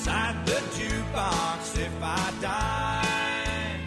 beside the jukebox if I die.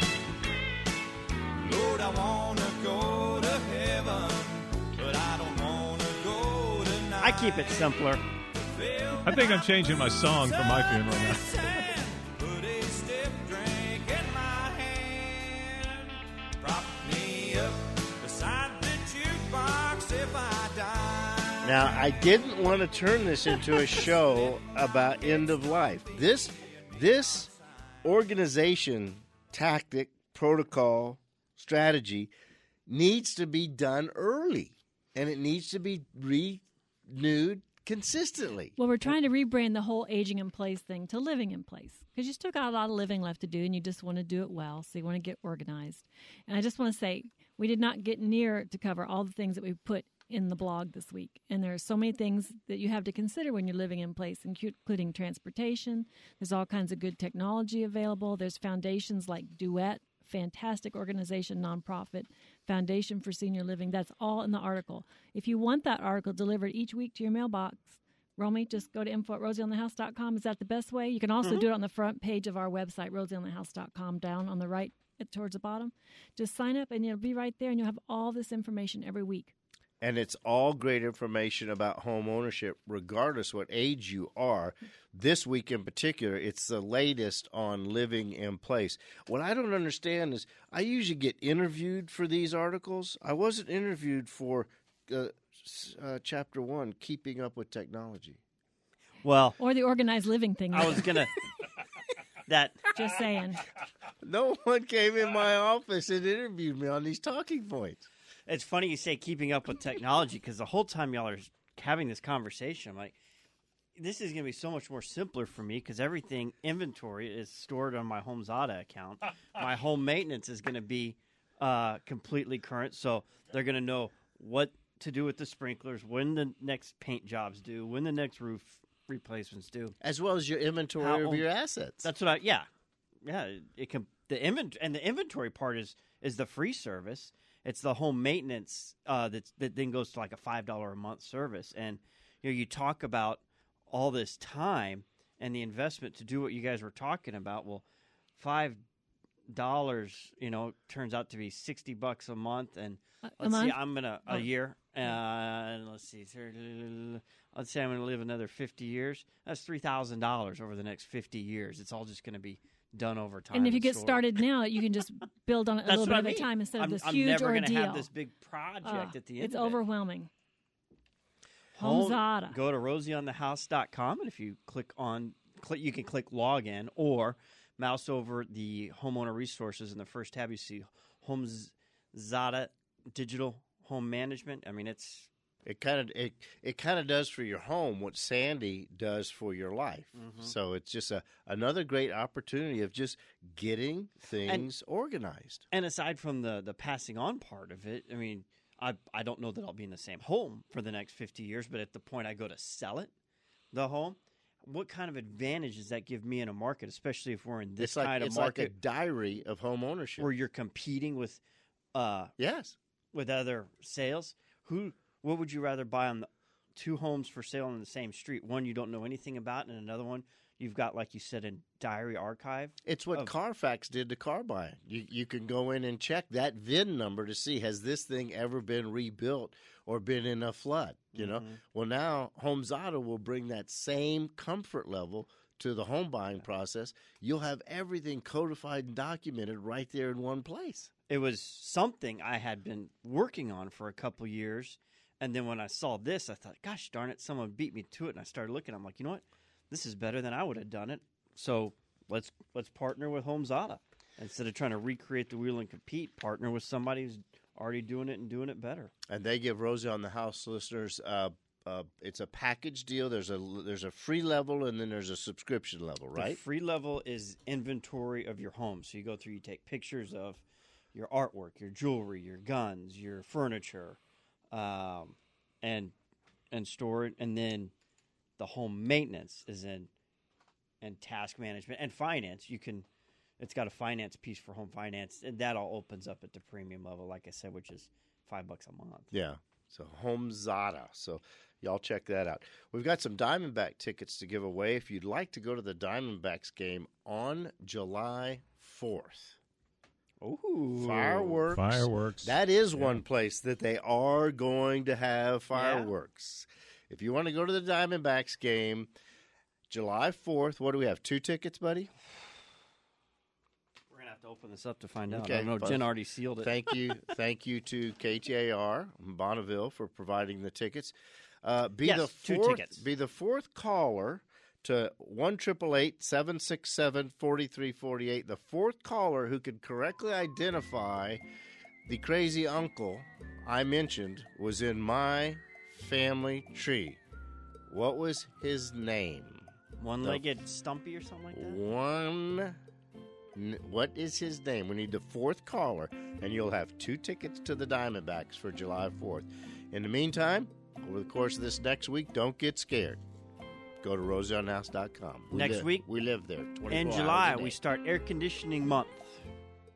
Lord, I want to go to heaven, but I don't want to go tonight. I keep it simpler. I think I'm changing my song for my funeral now. Put a stiff drink in my hand. Prop me up beside the jukebox if I die. Now, I didn't want to turn this into a show about end of life. This organization, tactic, protocol, strategy needs to be done early, and it needs to be renewed consistently. Well, we're trying to rebrand the whole aging in place thing to living in place, because you still got a lot of living left to do, and you just want to do it well, so you want to get organized. And I just want to say, we did not get near to cover all the things that we put in the blog this week, and there are so many things that you have to consider when you're living in place, including transportation. There's all kinds of good technology available. There's foundations like Duet, fantastic organization, nonprofit, Foundation for Senior Living. That's all in the article. If you want that article delivered each week to your mailbox, Romy, just go to info@rosieonthehouse.com. Is that the best way? You can also do it on the front page of our website, rosieonthehouse.com, down on the right towards the bottom. Just sign up, and it'll be right there, and you'll have all this information every week. And it's all great information about home ownership, regardless what age you are. This week in particular, it's the latest on living in place. What I don't understand is I usually get interviewed for these articles. I wasn't interviewed for Chapter 1, Keeping Up with Technology. Well, Or the organized living thing. I was going to... That Just saying. No one came in my office and interviewed me on these talking points. It's funny you say keeping up with technology, because the whole time y'all are having this conversation, I'm like, this is going to be so much more simpler for me, because everything inventory is stored on my HomeZada account. My home maintenance is going to be completely current, so they're going to know what to do with the sprinklers, when the next paint jobs due, when the next roof replacements due, As well as your inventory of your assets. That's what yeah. It can the inventory part is the free service. It's the home maintenance that then goes to like a $5 a month service. And you talk about all this time and the investment to do what you guys were talking about. Well, $5 turns out to be $60 a month, and let's see, I'm gonna a year. Let's see, let's say I'm gonna live another 50 years. That's $3,000 over the next 50 years. It's all just gonna be done over time. And if you get started now, you can just build on it a little bit at a time instead of this huge ordeal. I'm never going to have this big project at the end It's of it. overwhelming. HomeZada. Go to rosieonthehouse.com, and if you you can click login or mouse over the homeowner resources. In the first tab, you see HomeZada Digital Home Management. I mean, It kind of does for your home what Sandy does for your life. Mm-hmm. So it's just another great opportunity of just getting things organized. And aside from the passing on part of it, I mean, I don't know that I'll be in the same home for the next 50 years, but at the point I go to sell the home, what kind of advantage does that give me in a market, especially if we're in this kind of market? It's like a diary of home ownership. Where you're competing with with other sales. What would you rather buy on the two homes for sale on the same street? One you don't know anything about, and another one you've got, like you said, a diary archive. It's what Carfax did to car buying. You can go in and check that VIN number to see, has this thing ever been rebuilt or been in a flood? You know. Well, now HomeZada will bring that same comfort level to the home buying process. You'll have everything codified and documented right there in one place. It was something I had been working on for a couple years. And then when I saw this, I thought, gosh darn it, someone beat me to it. And I started looking. I'm like, you know what? This is better than I would have done it. So let's partner with HomeZada. Instead of trying to recreate the wheel and compete, partner with somebody who's already doing it and doing it better. And they give Rosie on the House listeners, it's a package deal. There's a free level, and then there's a subscription level, right? The free level is inventory of your home. So you go through, you take pictures of your artwork, your jewelry, your guns, your furniture, and store it. And then the home maintenance is in, and task management and finance. It's got a finance piece for home finance, and that all opens up at the premium level, like I said, which is $5 a month. Yeah. So Homezada. So y'all check that out. We've got some Diamondback tickets to give away if you'd like to go to the Diamondbacks game on July 4th. Ooh. Fireworks. That is one place that they are going to have fireworks. If you want to go to the Diamondbacks game, July 4th, what do we have? 2 tickets, buddy? We're going to have to open this up to find out. Okay, I don't know. fun. Jen already sealed it. Thank you to KTAR Bonneville for providing the tickets. Be 2 tickets. Be the 4th caller to 1-888-767-4348. The 4th caller who could correctly identify the crazy uncle I mentioned was in my family tree. What was his name? One-legged Stumpy or something like that? What is his name? We need the 4th caller, and you'll have 2 tickets to the Diamondbacks for July 4th. In the meantime, over the course of this next week, don't get scared. Go to roseyounghouse.com. Next week, we live there 24 in hours July, a day. we start air conditioning month.